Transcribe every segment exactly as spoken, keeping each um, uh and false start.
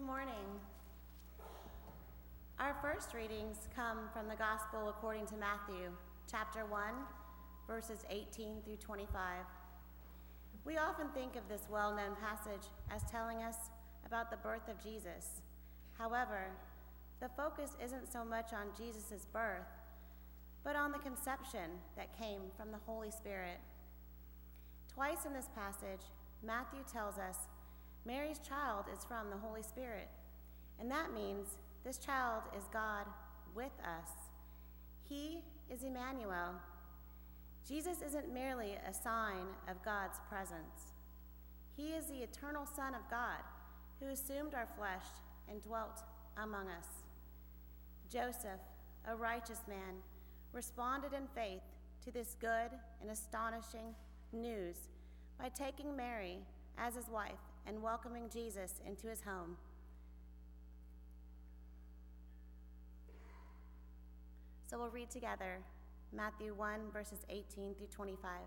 morning. Our first readings come from the Gospel according to Matthew, chapter one, verses eighteen through twenty-five. We often think of this well-known passage as telling us about the birth of Jesus. However, the focus isn't so much on Jesus' birth, but on the conception that came from the Holy Spirit. Twice in this passage, Matthew tells us Mary's child is from the Holy Spirit, and that means this child is God with us. He is Emmanuel. Jesus isn't merely a sign of God's presence. He is the eternal Son of God who assumed our flesh and dwelt among us. Joseph, a righteous man, responded in faith to this good and astonishing news by taking Mary as his wife and welcoming Jesus into his home. So we'll read together Matthew one, verses eighteen through twenty-five.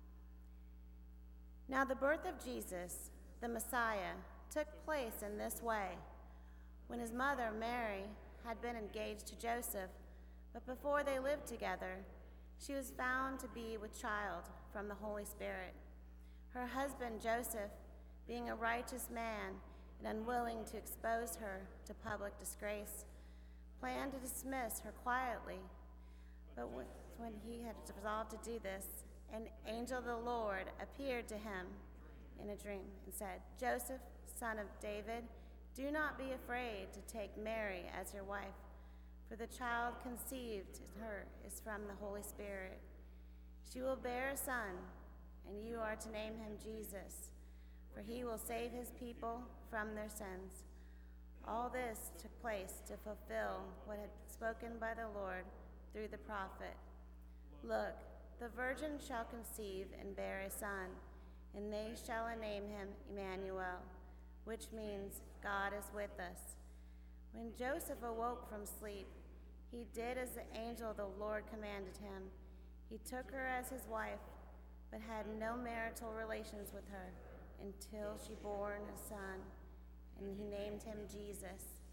Now the birth of Jesus, the Messiah, took place in this way. When his mother, Mary, had been engaged to Joseph, but before they lived together, she was found to be with child from the Holy Spirit. Her husband, Joseph, being a righteous man and unwilling to expose her to public disgrace, planned to dismiss her quietly. But when he had resolved to do this, an angel of the Lord appeared to him in a dream and said, "Joseph, son of David, do not be afraid to take Mary as your wife, for the child conceived in her is from the Holy Spirit. She will bear a son, and you are to name him Jesus, for he will save his people from their sins." All this took place to fulfill what had been spoken by the Lord through the prophet. "Look, the virgin shall conceive and bear a son, and they shall name him Emmanuel," which means God is with us. When Joseph awoke from sleep, he did as the angel of the Lord commanded him. He took her as his wife, but had no marital relations with her until she bore a son, and he named him Jesus.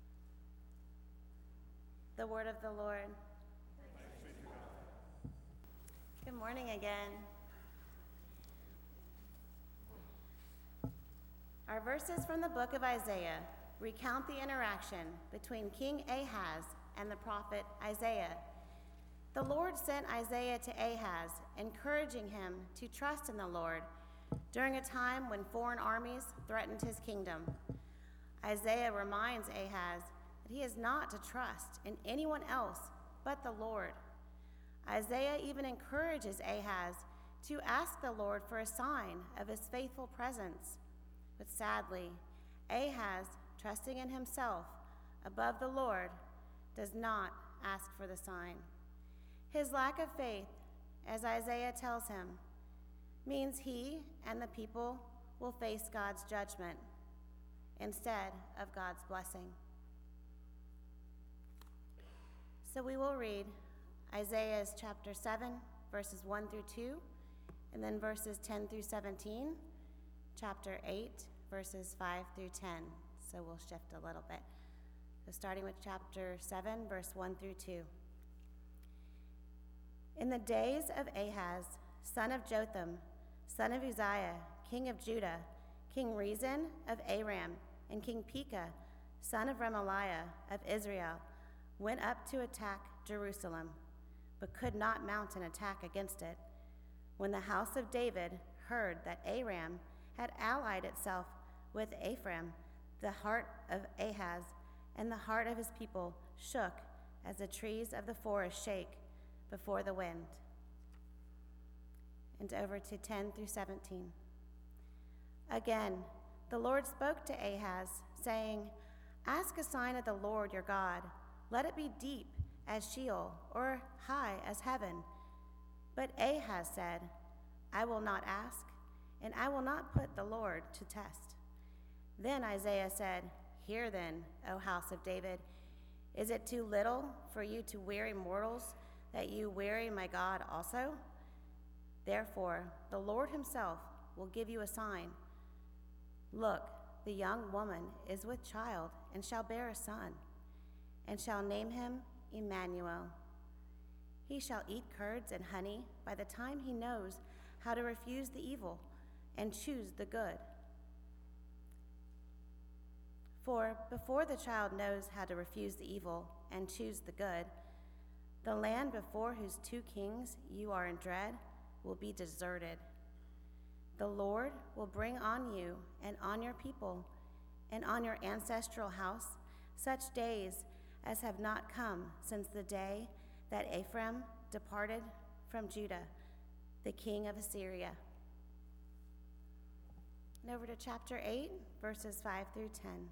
The word of the Lord. Good morning again. Our verses from the book of Isaiah recount the interaction between King Ahaz and the prophet Isaiah. The Lord sent Isaiah to Ahaz, encouraging him to trust in the Lord during a time when foreign armies threatened his kingdom. Isaiah reminds Ahaz that he is not to trust in anyone else but the Lord. Isaiah even encourages Ahaz to ask the Lord for a sign of his faithful presence. But sadly, Ahaz, trusting in himself above the Lord, does not ask for the sign. His lack of faith, as Isaiah tells him, means he and the people will face God's judgment instead of God's blessing. So we will read Isaiah's chapter seven, verses one through two, and then verses ten through seventeen, chapter eight, verses five through ten. So we'll shift a little bit. So starting with chapter seven, verse one through two. In the days of Ahaz, son of Jotham, son of Uzziah, king of Judah, King Rezin of Aram, and King Pekah, son of Remaliah of Israel, went up to attack Jerusalem, but could not mount an attack against it. When the house of David heard that Aram had allied itself with Ephraim, the heart of Ahaz and the heart of his people shook as the trees of the forest shake before the wind. And over to ten through seventeen. Again, the Lord spoke to Ahaz, saying, "Ask a sign of the Lord your God. Let it be deep as Sheol or high as heaven." But Ahaz said, "I will not ask, and I will not put the Lord to test." Then Isaiah said, "Hear then, O house of David, is it too little for you to weary mortals, that you weary my God also? Therefore, the Lord himself will give you a sign. Look, the young woman is with child and shall bear a son, and shall name him Emmanuel. He shall eat curds and honey by the time he knows how to refuse the evil and choose the good. For before the child knows how to refuse the evil and choose the good, the land before whose two kings you are in dread will be deserted. The Lord will bring on you and on your people and on your ancestral house such days as have not come since the day that Ephraim departed from Judah, the king of Assyria. And over to chapter eight, verses five through ten.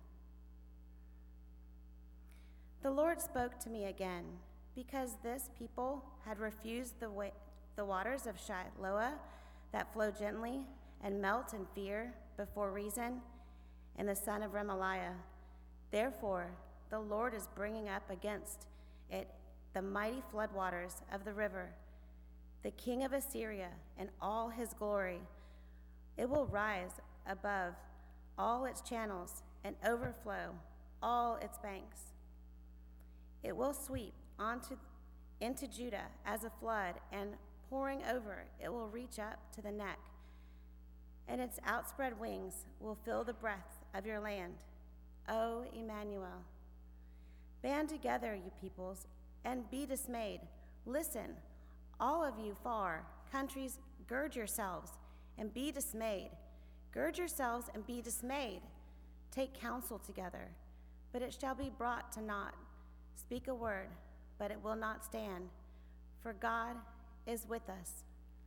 The Lord spoke to me again, because this people had refused the, way, the waters of Shiloah that flow gently and melt in fear before Rezin and the son of Remaliah. Therefore, the Lord is bringing up against it the mighty floodwaters of the river, the king of Assyria and all his glory. It will rise above all its channels and overflow all its banks. It will sweep onto into Judah as a flood, and pouring over, it will reach up to the neck, and its outspread wings will fill the breadth of your land, O Emmanuel. Band together, you peoples, and be dismayed. Listen, all of you far countries, gird yourselves and be dismayed. Gird yourselves and be dismayed. Take counsel together, but it shall be brought to naught. Speak a word, but it will not stand, for God is with us.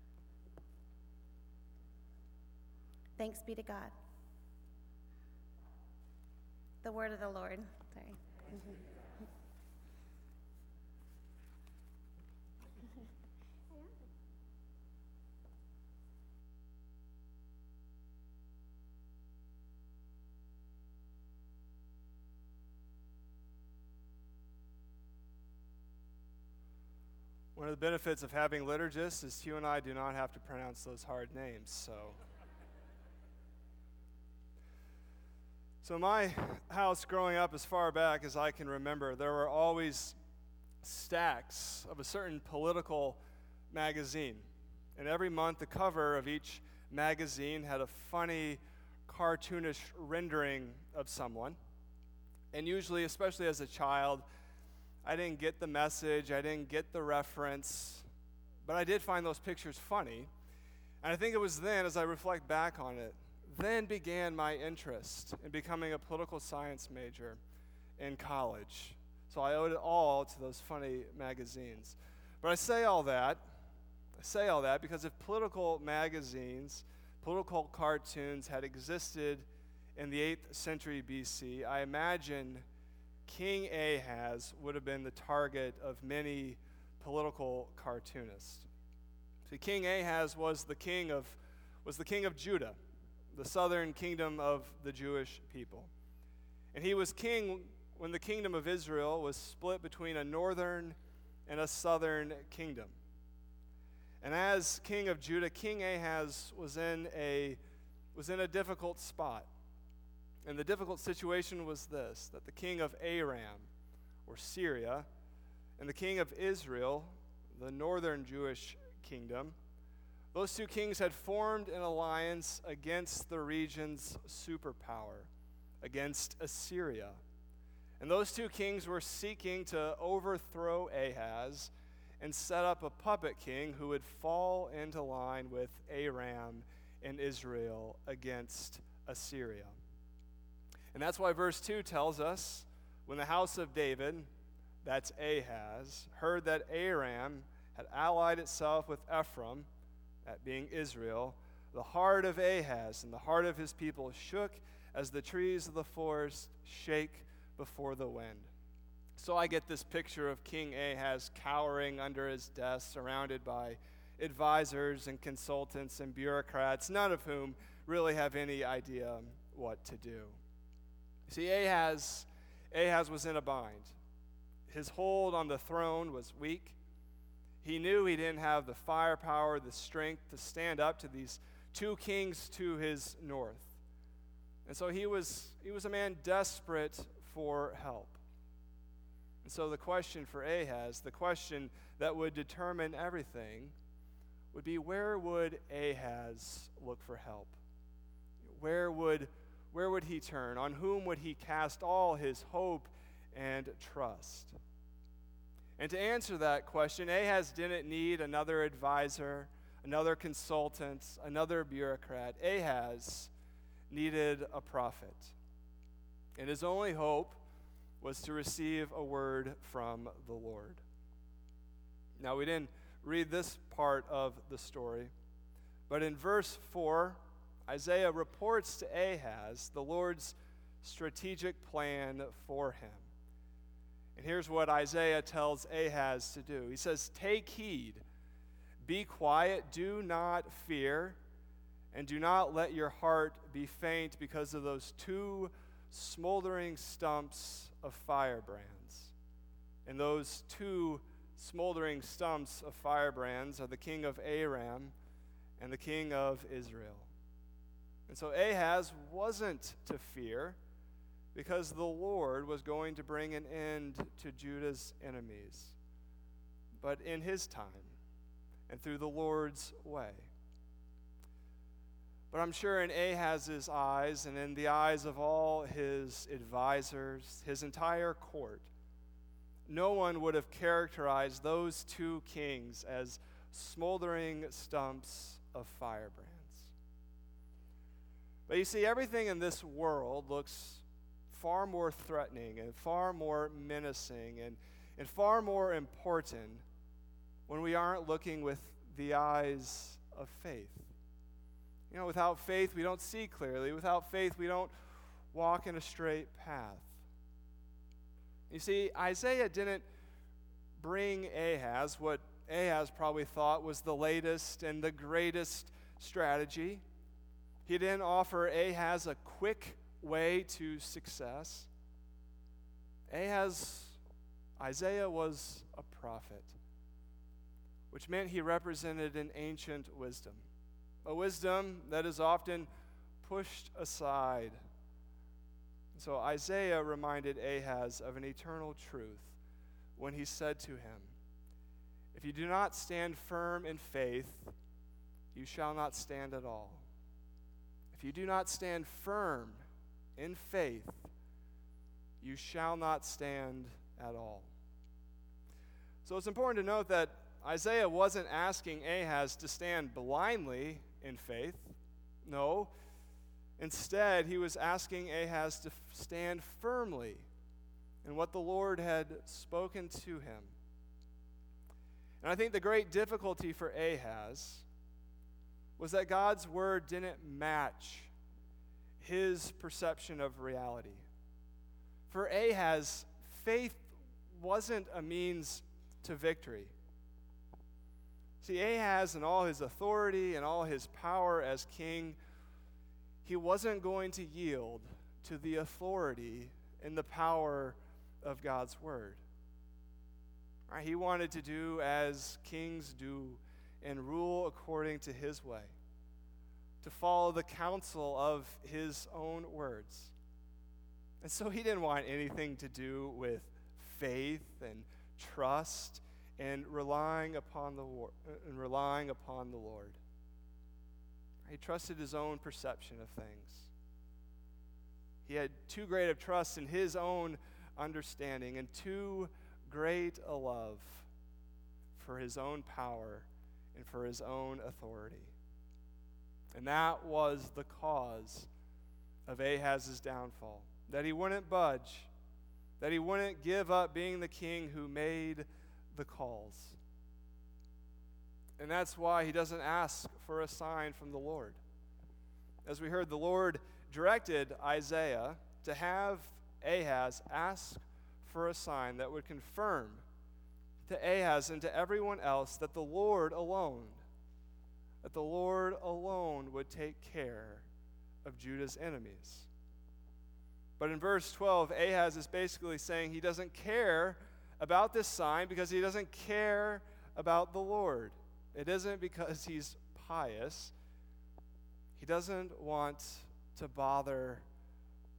Thanks be to God. The word of the Lord. Sorry. Mm-hmm. One of the benefits of having liturgists is you and I do not have to pronounce those hard names. So, so my house growing up, as far back as I can remember, there were always stacks of a certain political magazine. And every month, the cover of each magazine had a funny, cartoonish rendering of someone. And usually, especially as a child, I didn't get the message, I didn't get the reference, but I did find those pictures funny. And I think it was then, as I reflect back on it, then began my interest in becoming a political science major in college. So I owed it all to those funny magazines. But I say all that, I say all that because if political magazines, political cartoons had existed in the eighth century B C, I imagine King Ahaz would have been the target of many political cartoonists. See, King Ahaz was the king of was the king of Judah, the southern kingdom of the Jewish people. And he was king when the kingdom of Israel was split between a northern and a southern kingdom. And as king of Judah, King Ahaz was in a was in a difficult spot. And the difficult situation was this, that the king of Aram, or Syria, and the king of Israel, the northern Jewish kingdom, those two kings had formed an alliance against the region's superpower, against Assyria. And those two kings were seeking to overthrow Ahaz and set up a puppet king who would fall into line with Aram and Israel against Assyria. And that's why verse two tells us, when the house of David, that's Ahaz, heard that Aram had allied itself with Ephraim, that being Israel, the heart of Ahaz and the heart of his people shook as the trees of the forest shake before the wind. So I get this picture of King Ahaz cowering under his desk, surrounded by advisors and consultants and bureaucrats, none of whom really have any idea what to do. See, Ahaz, Ahaz was in a bind. His hold on the throne was weak. He knew he didn't have the firepower, the strength to stand up to these two kings to his north. And so he was, he was a man desperate for help. And so the question for Ahaz, the question that would determine everything, would be, where would Ahaz look for help? Where would, where would he turn? On whom would he cast all his hope and trust? And to answer that question, Ahaz didn't need another advisor, another consultant, another bureaucrat. Ahaz needed a prophet. And his only hope was to receive a word from the Lord. Now, we didn't read this part of the story, but in verse four, Isaiah reports to Ahaz the Lord's strategic plan for him. And here's what Isaiah tells Ahaz to do. He says, "Take heed, be quiet, do not fear, and do not let your heart be faint because of those two smoldering stumps of firebrands." And those two smoldering stumps of firebrands are the king of Aram and the king of Israel. And so Ahaz wasn't to fear, because the Lord was going to bring an end to Judah's enemies, but in his time and through the Lord's way. But I'm sure in Ahaz's eyes and in the eyes of all his advisors, his entire court, no one would have characterized those two kings as smoldering stumps of firebrands. But you see, everything in this world looks far more threatening and far more menacing and, and far more important when we aren't looking with the eyes of faith. You know, without faith, we don't see clearly. Without faith, we don't walk in a straight path. You see, Isaiah didn't bring Ahaz what Ahaz probably thought was the latest and the greatest strategy. He didn't offer Ahaz a quick way to success. Ahaz, Isaiah was a prophet, which meant he represented an ancient wisdom, a wisdom that is often pushed aside. So Isaiah reminded Ahaz of an eternal truth when he said to him, "If you do not stand firm in faith, you shall not stand at all." If you do not stand firm in faith, you shall not stand at all. So it's important to note that Isaiah wasn't asking Ahaz to stand blindly in faith. No. Instead, he was asking Ahaz to stand firmly in what the Lord had spoken to him. And I think the great difficulty for Ahaz was that God's word didn't match his perception of reality. For Ahaz, faith wasn't a means to victory. See, Ahaz and all his authority and all his power as king, he wasn't going to yield to the authority and the power of God's word. Right? He wanted to do as kings do and rule according to his way, to follow the counsel of his own words. And so he didn't want anything to do with faith and trust and relying upon the and relying upon the Lord. He trusted his own perception of things. He had too great of trust in his own understanding and too great a love for his own power and for his own authority. And that was the cause of Ahaz's downfall, that he wouldn't budge, that he wouldn't give up being the king who made the calls. And that's why he doesn't ask for a sign from the Lord. As we heard, the Lord directed Isaiah to have Ahaz ask for a sign that would confirm to Ahaz and to everyone else that the Lord alone, that the Lord alone would take care of Judah's enemies. But in verse twelve, Ahaz is basically saying he doesn't care about this sign because he doesn't care about the Lord. It isn't because he's pious. He doesn't want to bother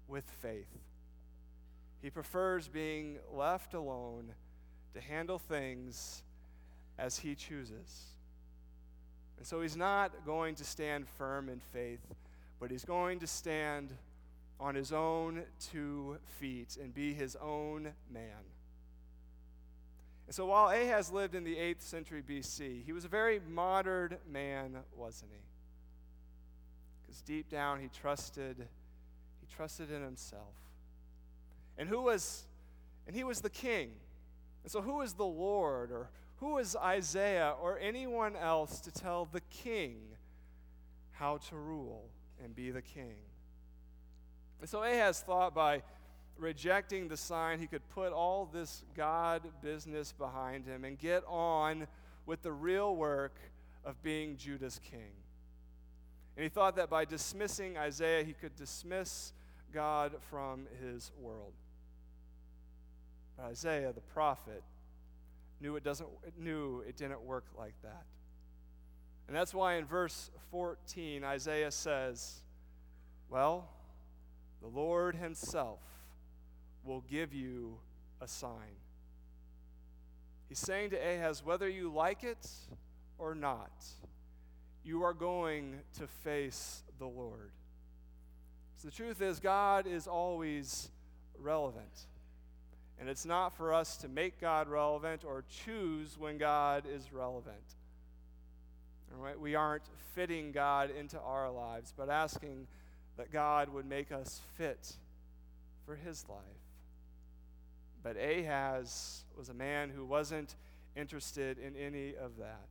with faith. He prefers being left alone to handle things as he chooses. And so he's not going to stand firm in faith, but he's going to stand on his own two feet and be his own man. And so while Ahaz lived in the eighth century B C, he was a very modern man, wasn't he? Because deep down he trusted, he trusted in himself. And who was, and he was the king. And so who is the Lord, or who is Isaiah or anyone else to tell the king how to rule and be the king? And so Ahaz thought by rejecting the sign, he could put all this God business behind him and get on with the real work of being Judah's king. And he thought that by dismissing Isaiah, he could dismiss God from his world. But Isaiah, the prophet, knew it doesn't knew it didn't work like that. And that's why in verse fourteen, Isaiah says, well, the Lord himself will give you a sign. He's saying to Ahaz, whether you like it or not, you are going to face the Lord. So the truth is, God is always relevant. And it's not for us to make God relevant or choose when God is relevant. All right? We aren't fitting God into our lives, but asking that God would make us fit for his life. But Ahaz was a man who wasn't interested in any of that.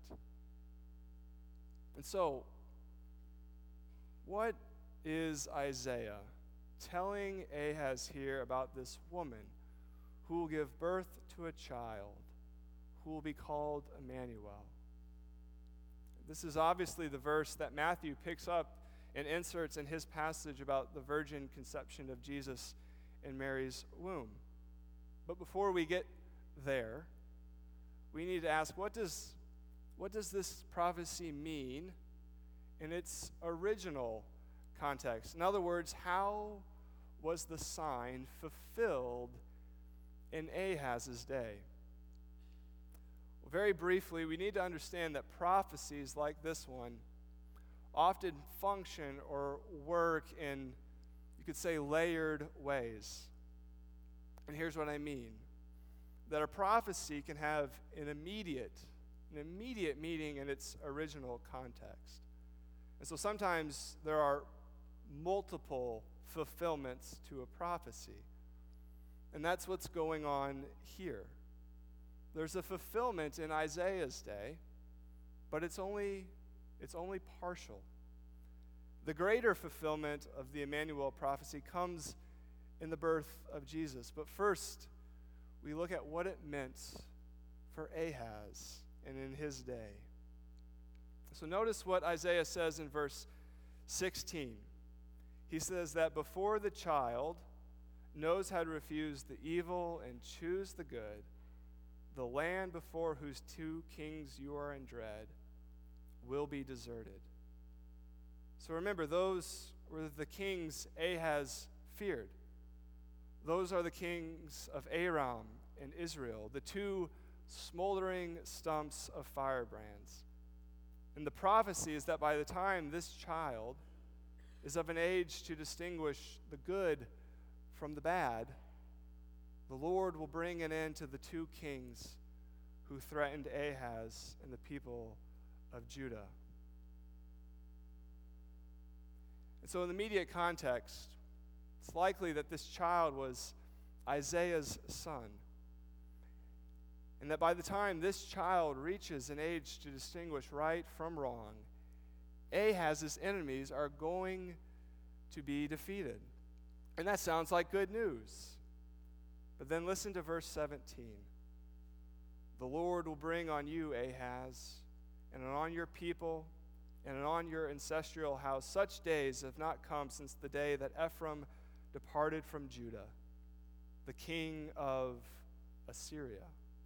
And so, what is Isaiah telling Ahaz here about this woman who will give birth to a child who will be called Emmanuel? This is obviously the verse that Matthew picks up and inserts in his passage about the virgin conception of Jesus in Mary's womb. But before we get there, we need to ask, what does, what does this prophecy mean in its original context? In other words, how was the sign fulfilled in Ahaz's day? Well, very briefly, we need to understand that prophecies like this one often function or work in, you could say, layered ways. And here's what I mean. That a prophecy can have an immediate, an immediate meaning in its original context. And so sometimes there are multiple fulfillments to a prophecy. And that's what's going on here. There's a fulfillment in Isaiah's day, but it's only, it's only partial. The greater fulfillment of the Emmanuel prophecy comes in the birth of Jesus. But first, we look at what it meant for Ahaz and in his day. So notice what Isaiah says in verse sixteen. He says that before the child knows how to refuse the evil and choose the good, the land before whose two kings you are in dread will be deserted. So remember, those were the kings Ahaz feared. Those are the kings of Aram and Israel, the two smoldering stumps of firebrands. And the prophecy is that by the time this child is of an age to distinguish the good from the bad, the Lord will bring an end to the two kings who threatened Ahaz and the people of Judah. And so in the immediate context, it's likely that this child was Isaiah's son. And that by the time this child reaches an age to distinguish right from wrong, Ahaz's enemies are going to be defeated. And that sounds like good news. But then listen to verse seventeen. The Lord will bring on you, Ahaz, and on your people, and on your ancestral house such days have not come since the day that Ephraim departed from Judah, the king of Assyria.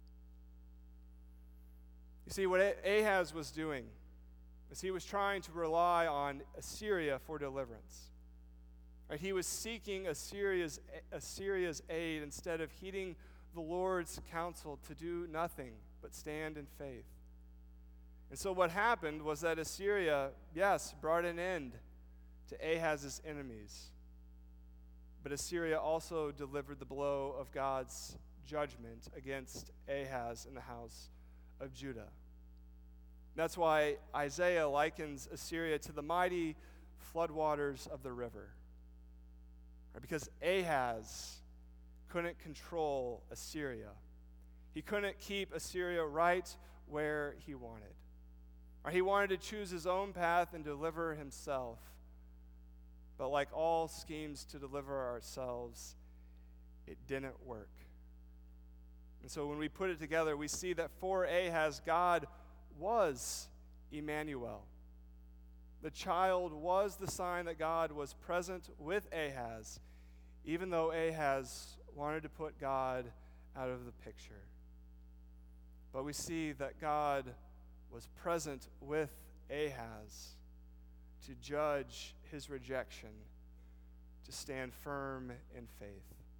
You see, what Ahaz was doing is he was trying to rely on Assyria for deliverance. Right? He was seeking Assyria's, Assyria's aid instead of heeding the Lord's counsel to do nothing but stand in faith. And so what happened was that Assyria, yes, brought an end to Ahaz's enemies. But Assyria also delivered the blow of God's judgment against Ahaz in the house of Judah. That's why Isaiah likens Assyria to the mighty floodwaters of the river. Right? Because Ahaz couldn't control Assyria. He couldn't keep Assyria right where he wanted. Right? He wanted to choose his own path and deliver himself. But like all schemes to deliver ourselves, it didn't work. And so when we put it together, we see that for Ahaz, God was Emmanuel. The child was the sign that God was present with Ahaz, even though Ahaz wanted to put God out of the picture. But we see that God was present with Ahaz to judge his rejection, to stand firm in faith.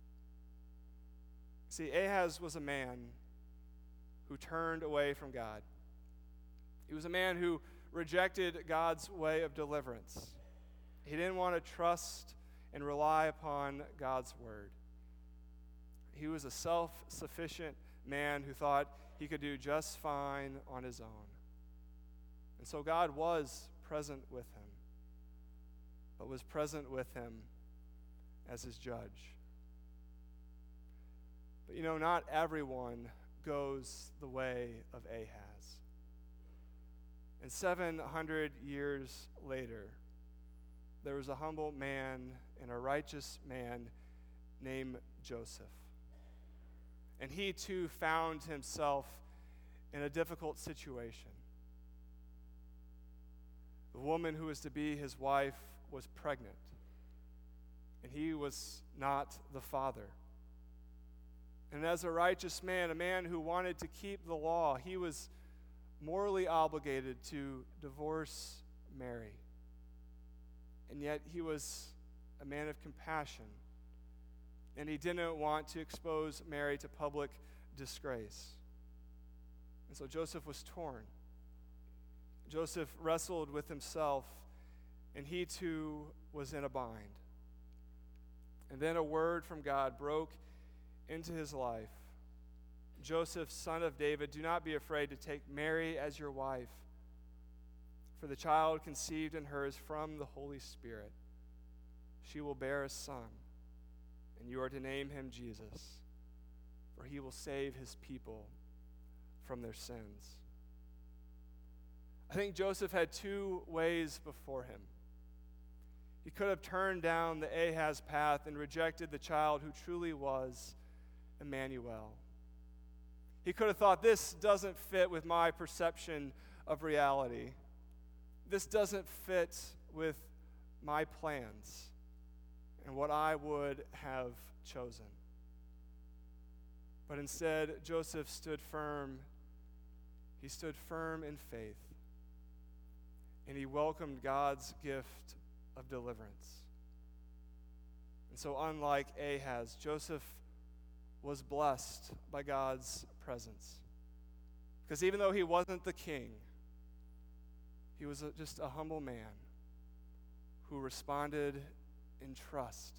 See, Ahaz was a man who turned away from God. He was a man who rejected God's way of deliverance. He didn't want to trust and rely upon God's word. He was a self-sufficient man who thought he could do just fine on his own. And so God was present with him, but was present with him as his judge. But you know, not everyone goes the way of Ahaz. And seven hundred years later, there was a humble man and a righteous man named Joseph. And he too found himself in a difficult situation. The woman who was to be his wife was pregnant, and he was not the father. And as a righteous man, a man who wanted to keep the law, he was morally obligated to divorce Mary. And yet he was a man of compassion, and he didn't want to expose Mary to public disgrace. And so Joseph was torn. Joseph wrestled with himself, and he too was in a bind. And then a word from God broke into his life. Joseph, son of David, do not be afraid to take Mary as your wife, for the child conceived in her is from the Holy Spirit. She will bear a son, and you are to name him Jesus, for he will save his people from their sins. I think Joseph had two ways before him. He could have turned down the Ahaz path and rejected the child who truly was Emmanuel. He could have thought, this doesn't fit with my perception of reality. This doesn't fit with my plans and what I would have chosen. But instead, Joseph stood firm. He stood firm in faith, and he welcomed God's gift of deliverance. And so, unlike Ahaz, Joseph was blessed by God's presence. Because even though he wasn't the king, he was a, just a humble man who responded in trust.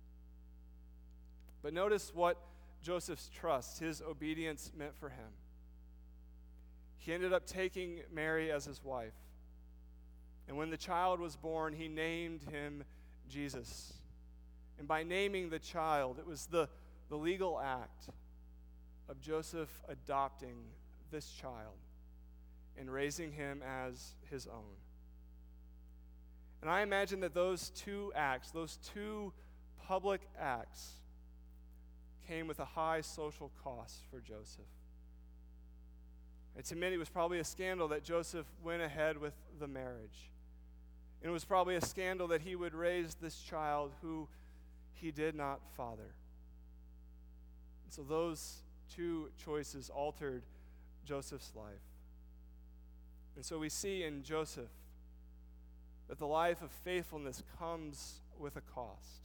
But notice what Joseph's trust, his obedience meant for him. He ended up taking Mary as his wife. And when the child was born, he named him Jesus. And by naming the child, it was the, the legal act of Joseph adopting this child and raising him as his own. And I imagine that those two acts, those two public acts, came with a high social cost for Joseph. And to many, it was probably a scandal that Joseph went ahead with the marriage. And it was probably a scandal that he would raise this child who he did not father. And so those two choices altered Joseph's life. And so we see in Joseph that the life of faithfulness comes with a cost.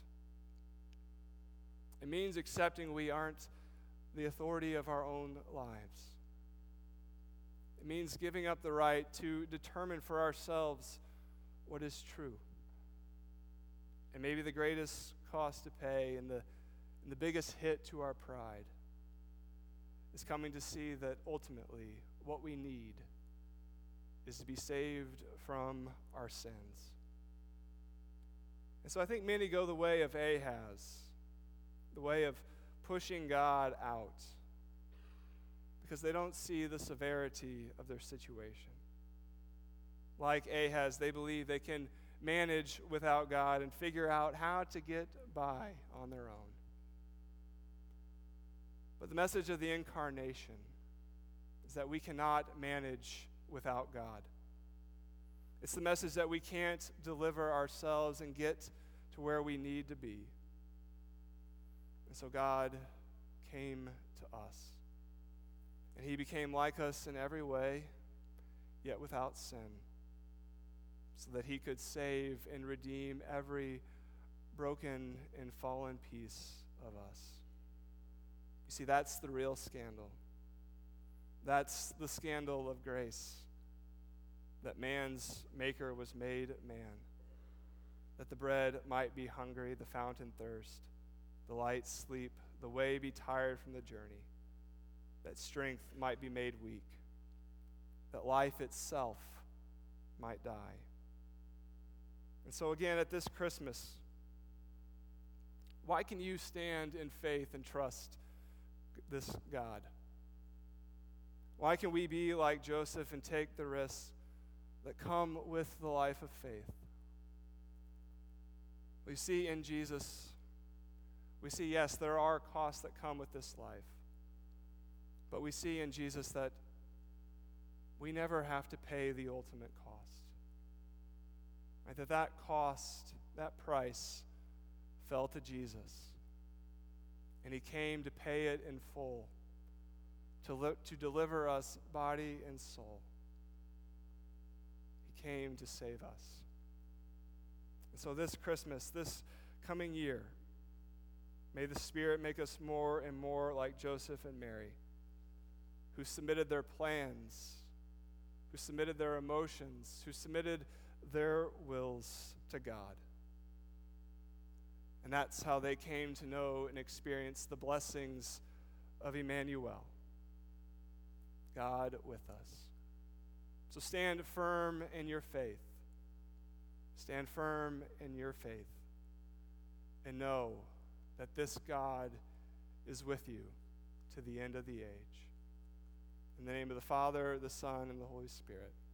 It means accepting we aren't the authority of our own lives. It means giving up the right to determine for ourselves what is true. And maybe the greatest cost to pay and the, and the biggest hit to our pride is coming to see that ultimately what we need is to be saved from our sins. And so I think many go the way of Ahaz, the way of pushing God out, because they don't see the severity of their situation. Like Ahaz, they believe they can manage without God and figure out how to get by on their own. But the message of the incarnation is that we cannot manage without God. It's the message that we can't deliver ourselves and get to where we need to be. And so God came to us. And he became like us in every way, yet without sin, so that he could save and redeem every broken and fallen piece of us. You see, that's the real scandal. That's the scandal of grace, that man's maker was made man, that the bread might be hungry, the fountain thirst, the light sleep, the way be tired from the journey, that strength might be made weak, that life itself might die. And so again, at this Christmas, why can you stand in faith and trust this God? Why can we be like Joseph and take the risks that come with the life of faith? We see in Jesus, we see, yes, there are costs that come with this life. But we see in Jesus that we never have to pay the ultimate cost. Right? That that cost, that price, fell to Jesus. And he came to pay it in full, to, li- to deliver us body and soul. He came to save us. And so this Christmas, this coming year, may the Spirit make us more and more like Joseph and Mary, who submitted their plans, who submitted their emotions, who submitted their wills to God. And that's how they came to know and experience the blessings of Emmanuel, God with us. So stand firm in your faith. Stand firm in your faith. And know that this God is with you to the end of the age. In the name of the Father, the Son, and the Holy Spirit.